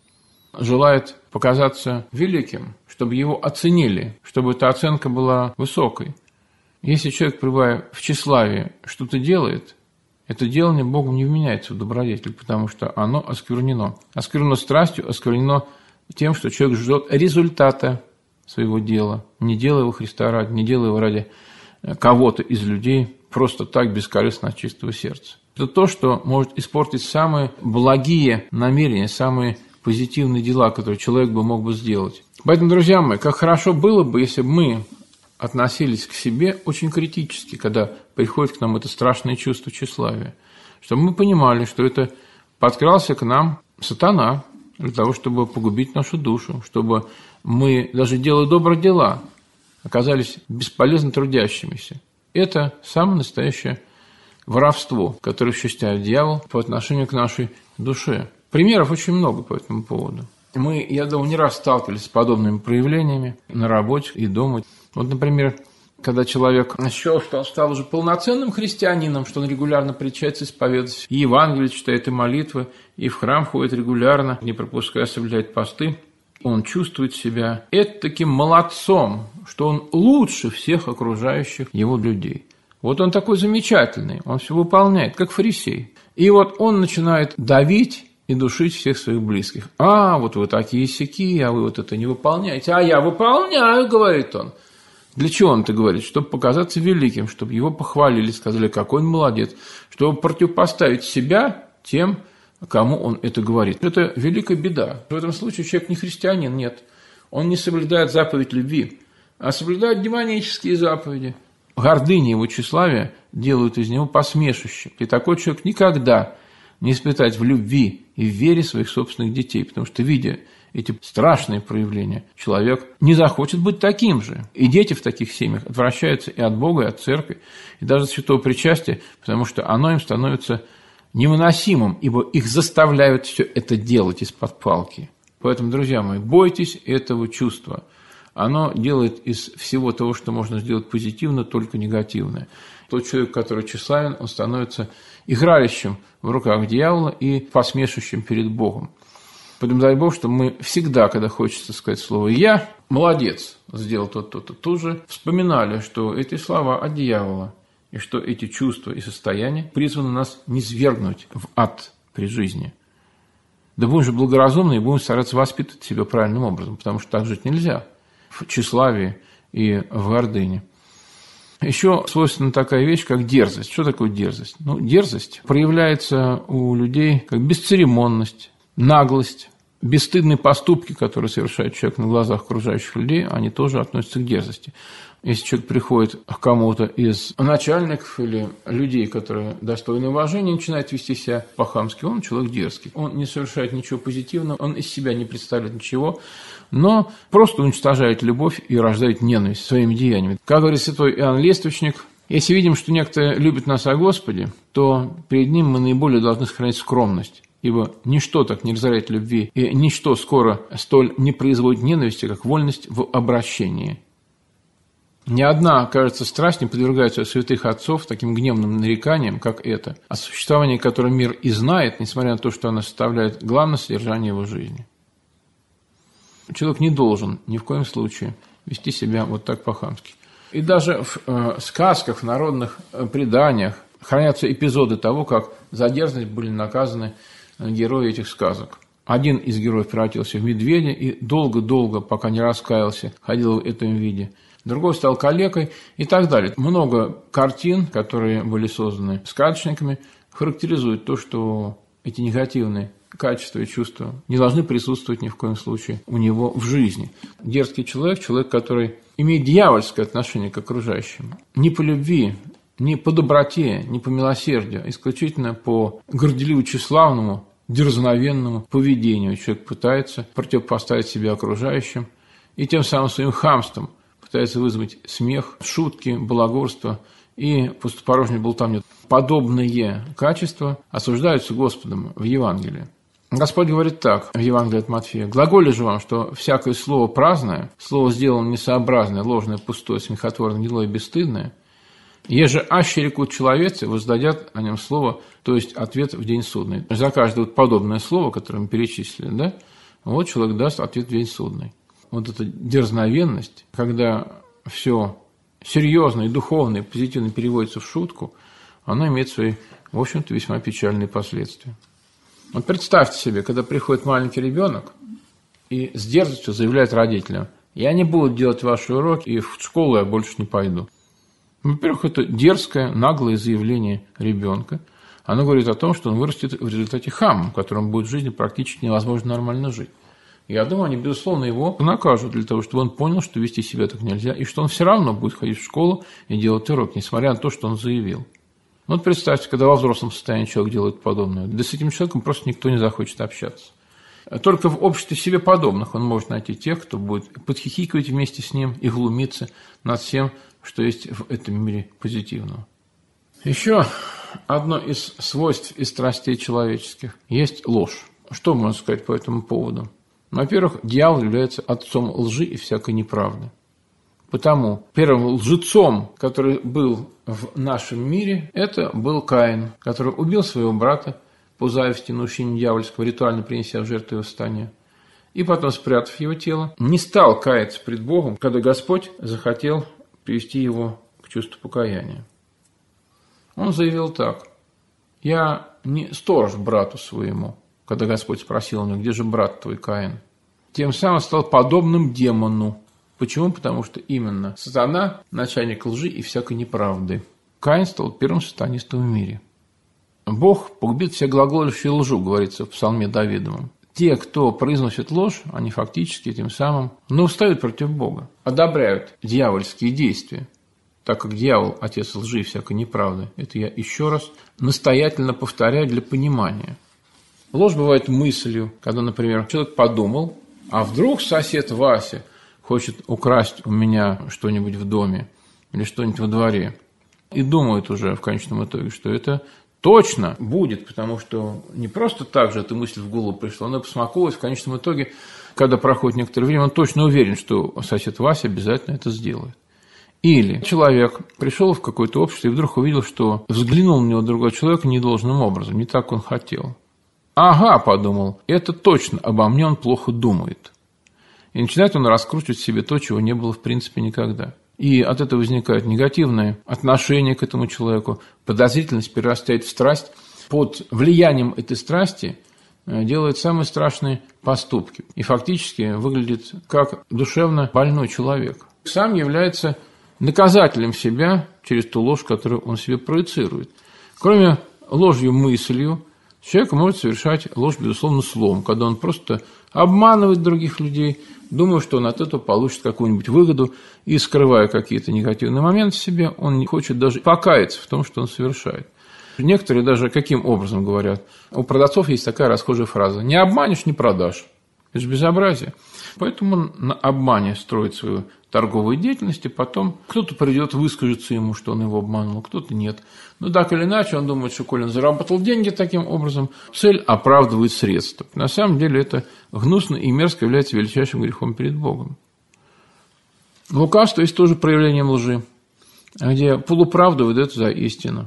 желает показаться великим, чтобы его оценили, чтобы эта оценка была высокой. Если человек, пребывая в тщеславии, что-то делает, это делание Богом не вменяется в добродетель, потому что оно осквернено. Осквернено страстью, осквернено тем, что человек ждет результата своего дела, не делая его Христа ради, не делая его ради кого-то из людей, просто так, бескорыстно от чистого сердца. Это то, что может испортить самые благие намерения, самые позитивные дела, которые человек бы мог бы сделать. Поэтому, друзья мои, как хорошо было бы, если бы мы относились к себе очень критически, когда приходит к нам это страшное чувство тщеславия, чтобы мы понимали, что это подкрался к нам сатана для того, чтобы погубить нашу душу, чтобы мы, даже делая добрые дела, оказались бесполезно трудящимися. Это самое настоящее воровство, которое осуществляет дьявол по отношению к нашей душе. Примеров очень много по этому поводу. Мы, я думаю, не раз сталкивались с подобными проявлениями на работе и дома. Вот, например, когда человек счел, что он стал уже полноценным христианином, что он регулярно причащается, исповедуется, и Евангелие читает, и молитвы, и в храм ходит регулярно, не пропуская, соблюдает посты, он чувствует себя таким молодцом, что он лучше всех окружающих его людей. Вот он такой замечательный, он все выполняет, как фарисей. И вот он начинает давить и душить всех своих близких. А, вот вы такие сяки, а вы вот это не выполняете. А я выполняю, говорит он. Для чего он это говорит? Чтобы показаться великим, чтобы его похвалили, сказали, какой он молодец, чтобы противопоставить себя тем, кому он это говорит. Это великая беда. В этом случае человек не христианин, нет. Он не соблюдает заповедь любви, а соблюдает демонические заповеди. Гордыня его тщеславия делают из него посмешище. И такой человек никогда не испытать в любви и в вере своих собственных детей, потому что, видя эти страшные проявления, человек не захочет быть таким же. И дети в таких семьях отвращаются и от Бога, и от церкви, и даже от святого причастия, потому что оно им становится невыносимым, ибо их заставляют все это делать из-под палки. Поэтому, друзья мои, бойтесь этого чувства. Оно делает из всего того, что можно сделать позитивно, только негативное. Тот человек, который тщеславен, он становится игралищем в руках дьявола и посмешищем перед Богом. Поэтому дай Бог, что мы всегда, когда хочется сказать слово «я», молодец, сделал то-то, то-то, тут же вспоминали, что эти слова от дьявола, и что эти чувства и состояния призваны нас низвергнуть в ад при жизни. Да будем же благоразумны и будем стараться воспитывать себя правильным образом, потому что так жить нельзя. В тщеславии и в гордыне. Еще свойственна такая вещь, как дерзость. Что такое дерзость? Ну, дерзость проявляется у людей как бесцеремонность, наглость, бесстыдные поступки, которые совершает человек на глазах окружающих людей, они тоже относятся к дерзости. Если человек приходит к кому-то из начальников или людей, которые достойны уважения, начинает вести себя по-хамски, он человек дерзкий. Он не совершает ничего позитивного, он из себя не представляет ничего, но просто уничтожает любовь и рождает ненависть своими деяниями. Как говорит святой Иоанн Лествичник, если видим, что некто любит нас о Господе, то перед ним мы наиболее должны сохранять скромность. Ибо ничто так не разоряет любви, и ничто скоро столь не производит ненависти, как вольность в обращении. Ни одна, кажется, страсть не подвергается святых отцов таким гневным нареканиям, как это, о существовании которой мир и знает, несмотря на то, что она составляет главное содержание его жизни. Человек не должен ни в коем случае вести себя вот так по-хамски. И даже в э, сказках, в народных э, преданиях хранятся эпизоды того, как за дерзость были наказаны герои этих сказок. Один из героев превратился в медведя и долго-долго, пока не раскаялся, ходил в этом виде. Другой стал калекой и так далее. Много картин, которые были созданы сказочниками, характеризуют то, что эти негативные качества и чувства не должны присутствовать ни в коем случае у него в жизни. Дерзкий человек, человек, который имеет дьявольское отношение к окружающим. Не по любви, не по доброте, не по милосердию, а исключительно по горделиво-тщеславному, дерзновенному поведению. Человек пытается противопоставить себя окружающим и тем самым своим хамством пытается вызвать смех, шутки, балагурство и пустопорожнюю болтовню. Подобные качества осуждаются Господом в Евангелии. Господь говорит так в Евангелии от Матфея: «Глаголю же вам, что всякое слово праздное, слово сделано несообразное, ложное, пустое, смехотворное, гнилое и бесстыдное, еже аще рекут человецы, воздадят о нем слово, то есть ответ в день судный». За каждое вот подобное слово, которое мы перечислили, да, вот человек даст ответ в день судный. Вот эта дерзновенность, когда все серьезное, духовное, позитивно переводится в шутку, она имеет свои, в общем-то, весьма печальные последствия. Вот представьте себе, когда приходит маленький ребенок и с дерзостью заявляет родителям: «Я не буду делать ваши уроки, и в школу я больше не пойду». Во-первых, это дерзкое, наглое заявление ребенка. Оно говорит о том, что он вырастет в результате хамом, которому будет в жизни практически невозможно нормально жить. Я думаю, они, безусловно, его накажут для того, чтобы он понял, что вести себя так нельзя, и что он все равно будет ходить в школу и делать урок, несмотря на то, что он заявил. Вот представьте, когда во взрослом состоянии человек делает подобное, да с этим человеком просто никто не захочет общаться. Только в обществе себе подобных он может найти тех, кто будет подхихикивать вместе с ним и глумиться над всем, что есть в этом мире позитивного. Еще одно из свойств и страстей человеческих есть ложь. Что можно сказать по этому поводу? Во-первых, дьявол является отцом лжи и всякой неправды. Потому первым лжецом, который был в нашем мире, это был Каин, который убил своего брата по зависти, наущению дьявольского, ритуально принеся в жертву его стане, и потом, спрятав его тело, не стал каяться пред Богом, когда Господь захотел привести его к чувству покаяния. Он заявил так: «Я не сторож брату своему», когда Господь спросил у него: «Где же брат твой Каин?» Тем самым стал подобным демону. Почему? Потому что именно сатана – начальник лжи и всякой неправды. Каин стал первым сатанистом в мире. Бог погубит все глаголющие лжу, говорится в псалме Давидовом. Те, кто произносит ложь, они фактически тем самым, но встают против Бога, одобряют дьявольские действия, так как дьявол – отец лжи и всякой неправды. Это я еще раз настоятельно повторяю для понимания. Ложь бывает мыслью, когда, например, человек подумал: а вдруг сосед Вася хочет украсть у меня что-нибудь в доме или что-нибудь во дворе. И думает уже в конечном итоге, что это точно будет, потому что не просто так же эта мысль в голову пришла, она посмаковалась в конечном итоге, когда проходит некоторое время, он точно уверен, что сосед Вася обязательно это сделает. Или человек пришел в какое-то общество и вдруг увидел, что взглянул на него другой человек недолжным образом, не так он хотел. «Ага», – подумал, – «это точно обо мне он плохо думает». И начинает он раскручивать в себе то, чего не было в принципе никогда. И от этого возникает негативное отношение к этому человеку, подозрительность перерастает в страсть. Под влиянием этой страсти делает самые страшные поступки. И фактически выглядит как душевно больной человек. сам является наказателем себя через ту ложь, которую он себе проецирует. Кроме ложью мыслью, человек может совершать ложь, безусловно, словом, когда он просто обманывает других людей, думая, что он от этого получит какую-нибудь выгоду, и, скрывая какие-то негативные моменты в себе, он не хочет даже покаяться в том, что он совершает. Некоторые даже каким образом говорят? У продавцов есть такая расхожая фраза: «Не обманешь, не продашь». Это же безобразие. Поэтому он на обмане строит свою торговую деятельность, и потом кто-то придет, выскажется ему, что он его обманул, кто-то нет. Но так или иначе, он думает, что коли он заработал деньги таким образом, цель оправдывает средства. На самом деле это гнусно и мерзко является величайшим грехом перед Богом. Лукавство есть тоже проявлением лжи, где полуправда выдается за истину.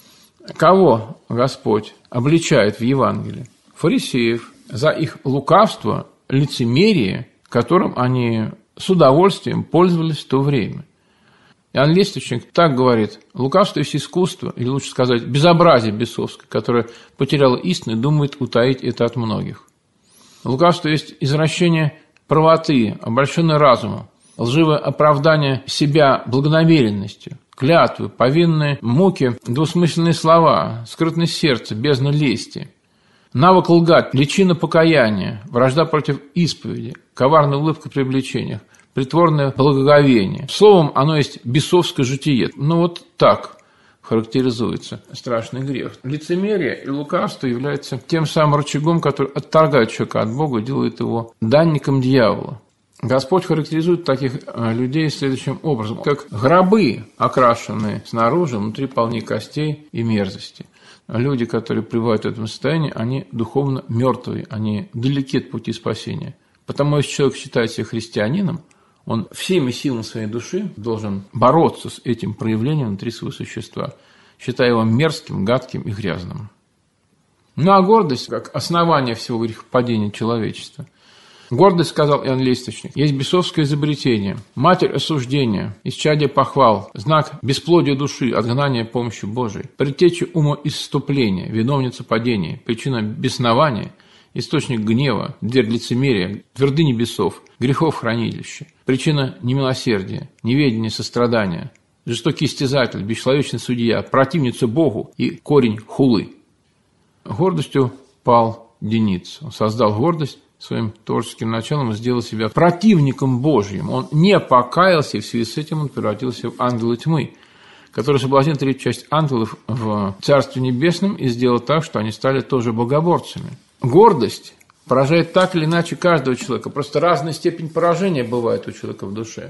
Кого Господь обличает в Евангелии? Фарисеев за их лукавство, лицемерие, которым они с удовольствием пользовались в то время. Иоанн Лествичник так говорит: лукавство есть искусство, или лучше сказать, безобразие бесовское, которое потеряло истину и думает утаить это от многих. Лукавство есть извращение правоты, обольщенное разумом, лживое оправдание себя благонамеренностью, клятвы, повинные муки, двусмысленные слова, скрытность сердца, бездна лести. Навык лгать, личина покаяния, вражда против исповеди, коварная улыбка при обличениях, притворное благоговение. Словом, оно есть бесовское житие. Ну вот так характеризуется страшный грех. Лицемерие и лукавство являются тем самым рычагом, который отторгает человека от Бога и делает его данником дьявола. Господь характеризует таких людей следующим образом: как гробы, окрашенные снаружи, внутри полны костей и мерзости. Люди, которые пребывают в этом состоянии, они духовно мертвые, они далеки от пути спасения. Потому если человек считает себя христианином, он всеми силами своей души должен бороться с этим проявлением внутри своего существа, считая его мерзким, гадким и грязным. Ну а гордость, как основание всего грехопадения человечества. Гордость, сказал Иоанн Лествичник, есть бесовское изобретение, матерь осуждения, исчадие похвал, знак бесплодия души, отгнания помощи Божией, предтеча умоисступления, виновница падения, причина беснования, источник гнева, дверь лицемерия, твердыни бесов, грехов хранилище, причина немилосердия, неведения сострадания, жестокий истязатель, бесчеловечный судья, противница Богу и корень хулы. Гордостью пал Дениц. Он создал гордость своим творческим началом, и сделал себя противником Божьим. Он не покаялся, и в связи с этим он превратился в ангела тьмы, который соблазнил третью часть ангелов в Царстве Небесном и сделал так, что они стали тоже богоборцами. Гордость поражает так или иначе каждого человека. Просто разная степень поражения бывает у человека в душе.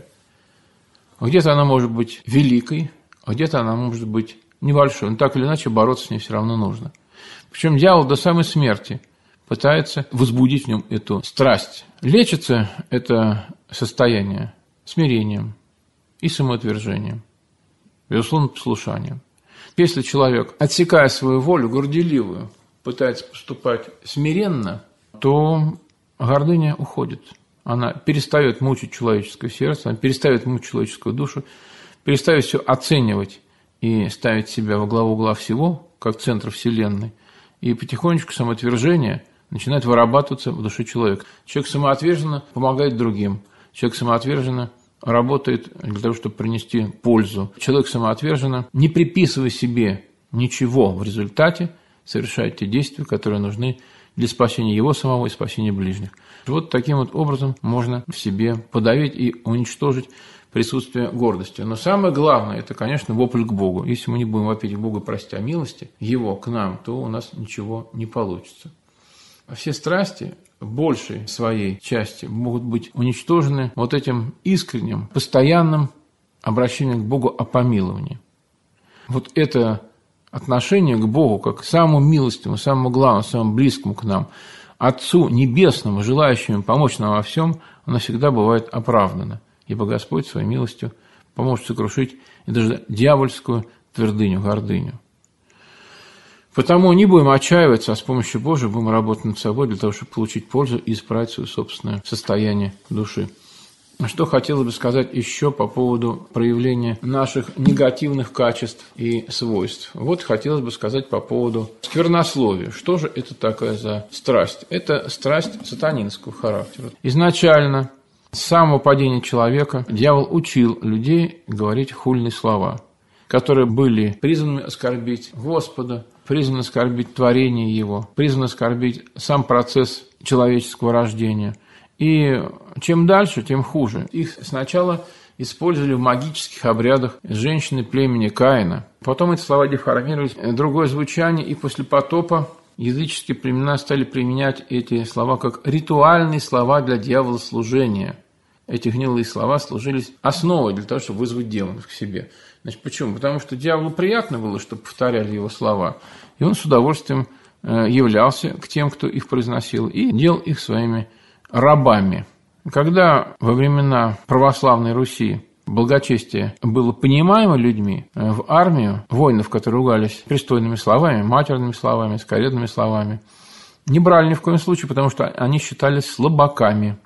Где-то она может быть великой, а где-то она может быть небольшой. Но так или иначе бороться с ней все равно нужно. Причем дьявол до самой смерти пытается возбудить в нем эту страсть. Лечится это состояние смирением и самоотвержением, безусловно, послушанием. Если человек, отсекая свою волю горделивую, пытается поступать смиренно, то гордыня уходит. Она перестает мучить человеческое сердце, она перестает мучить человеческую душу, перестает все оценивать и ставить себя во главу угла всего, как центр вселенной, и потихонечку самоотвержение начинает вырабатываться в душе человека. Человек самоотверженно помогает другим. Человек самоотверженно работает для того, чтобы принести пользу. Человек самоотверженно, не приписывая себе ничего в результате, совершает те действия, которые нужны для спасения его самого и спасения ближних. Вот таким вот образом можно в себе подавить и уничтожить присутствие гордости. Но самое главное, это, конечно, вопль к Богу. Если мы не будем вопить к Богу, прости о милости Его к нам, то у нас ничего не получится. Все страсти в большей своей части могут быть уничтожены вот этим искренним, постоянным обращением к Богу о помиловании. Вот это отношение к Богу, как к самому милостивому, самому главному, самому близкому к нам, Отцу Небесному, желающему помочь нам во всем, оно всегда бывает оправдано. Ибо Господь своей милостью поможет сокрушить и даже дьявольскую твердыню, гордыню. Потому не будем отчаиваться, а с помощью Божией будем работать над собой для того, чтобы получить пользу и исправить свое собственное состояние души. Что хотелось бы сказать еще по поводу проявления наших негативных качеств и свойств. Вот хотелось бы сказать по поводу сквернословия. Что же это такая за страсть? Это страсть сатанинского характера. Изначально С самого падения человека дьявол учил людей говорить хульные слова, которые были призваны оскорбить Господа, призваны оскорбить творение Его, призваны оскорбить сам процесс человеческого рождения. И чем дальше, тем хуже. Их сначала использовали в магических обрядах женщины племени Каина. Потом эти слова деформировались, другое звучание, и после потопа языческие племена стали применять эти слова как ритуальные слова для дьяволослужения. Эти гнилые слова служились основой для того, чтобы вызвать демонов к себе. Значит, почему? Потому что дьяволу приятно было, чтобы повторяли его слова, и он с удовольствием являлся к тем, кто их произносил, и делал их своими рабами. Когда во времена православной Руси благочестие было понимаемо людьми, в армию воинов, которые ругались пристойными словами, матерными словами, скоредными словами, не брали ни в коем случае, потому что они считались слабаками.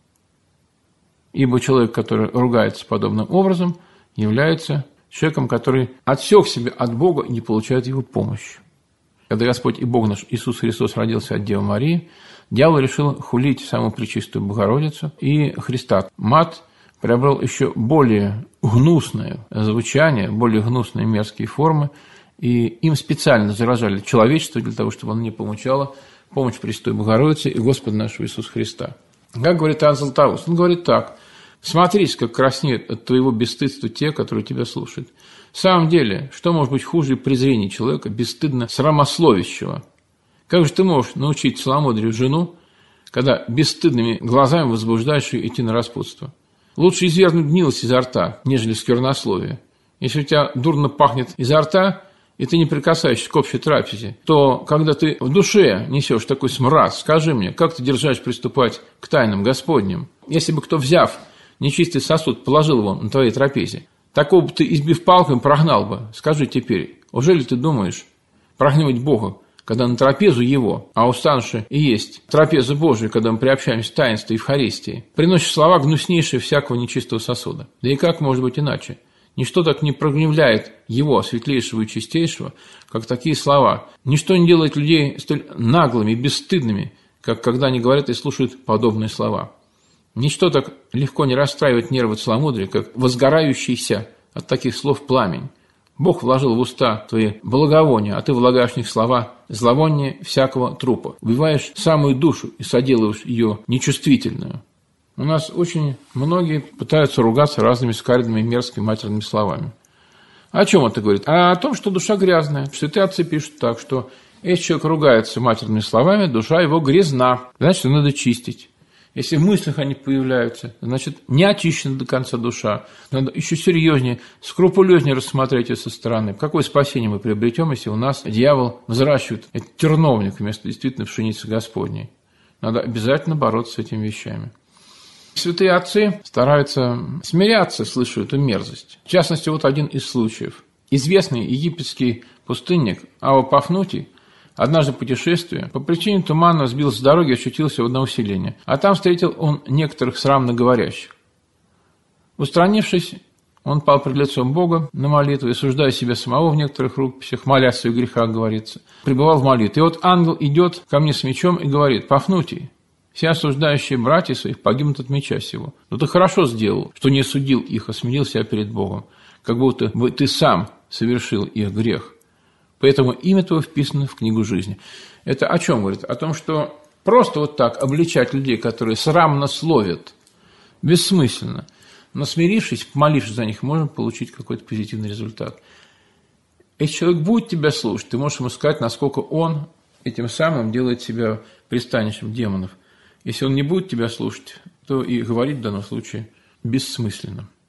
Ибо человек, который ругается подобным образом, является человеком, который отсек себя от Бога и не получает его помощи. Когда Господь и Бог наш Иисус Христос родился от Девы Марии, дьявол решил хулить самую пречистую Богородицу, и Христа мат приобрел еще более гнусное звучание, более гнусные мерзкие формы, и им специально заражали человечество для того, чтобы оно не получало помощь Престой Богородицы и Господа нашего Иисуса Христа. Как говорит Иоанн Златоуст? Он говорит так: «Смотрите, как краснеют от твоего бесстыдства те, которые тебя слушают. В самом деле, что может быть хуже презрения человека, бесстыдно срамословящего? Как же ты можешь научить целомудрию жену, когда бесстыдными глазами возбуждаешь ее идти на распутство? Лучше извергнуть гнилость изо рта, нежели сквернословие. Если у тебя дурно пахнет изо рта, и ты не прикасаешься к общей трапезе, то, когда ты в душе несешь такой смрад, скажи мне, как ты дерзаешь приступать к тайнам Господним? Если бы кто, взяв нечистый сосуд, положил его на твоей трапезе, такого бы ты, избив палкой, прогнал бы. Скажи теперь, уже ли ты думаешь прогневать Бога, когда на трапезу Его, а устанувши и есть трапеза Божия, когда мы приобщаемся к таинству Евхаристии, приносишь слова гнуснейшие всякого нечистого сосуда? Да и как может быть иначе? Ничто так не прогневляет Его, светлейшего и чистейшего, как такие слова. Ничто не делает людей столь наглыми и бесстыдными, как когда они говорят и слушают подобные слова. Ничто так легко не расстраивает нервы целомудрия, как возгорающийся от таких слов пламень. Бог вложил в уста твои благовония, а ты влагаешь в них слова зловония всякого трупа. Убиваешь самую душу и соделываешь ее нечувствительную. У нас очень многие пытаются ругаться разными скаредными, мерзкими, матерными словами. О чем это говорит? А о том, что душа грязная. Святые отцы пишут так, что если человек ругается матерными словами, душа его грязна. Значит, ее надо чистить. Если в мыслях они появляются, значит, не очищена до конца душа. Надо еще серьезнее, скрупулезнее рассмотреть ее со стороны. Какое спасение мы приобретем, если у нас дьявол взращивает этот терновник вместо действительно пшеницы Господней? Надо обязательно бороться с этими вещами. Святые отцы стараются смиряться, слыша эту мерзость. В частности, вот один из случаев. Известный египетский пустынник Авва Пафнутий однажды путешествуя, по причине тумана сбился с дороги и очутился в одном селении. А там встретил он некоторых срамно говорящих. Устранившись, он пал пред лицом Бога на молитву и, осуждая себя самого в некоторых рукописях, моля о своих грехах, говорится, пребывал в молитве. И вот ангел идет ко мне с мечом и говорит: «Пафнутий, все осуждающие братья своих погибнут от меча сего. Но ты хорошо сделал, что не осудил их, а смирил себя перед Богом, как будто бы ты сам совершил их грех. Поэтому имя твое вписано в книгу жизни». Это о чем говорит? О том, что просто вот так обличать людей, которые срамно словят, бессмысленно. Но смирившись, помолившись за них, можем получить какой-то позитивный результат. Если человек будет тебя слушать, ты можешь ему сказать, насколько он этим самым делает себя пристанищем демонов. Если он не будет тебя слушать, то и говорить в данном случае бессмысленно.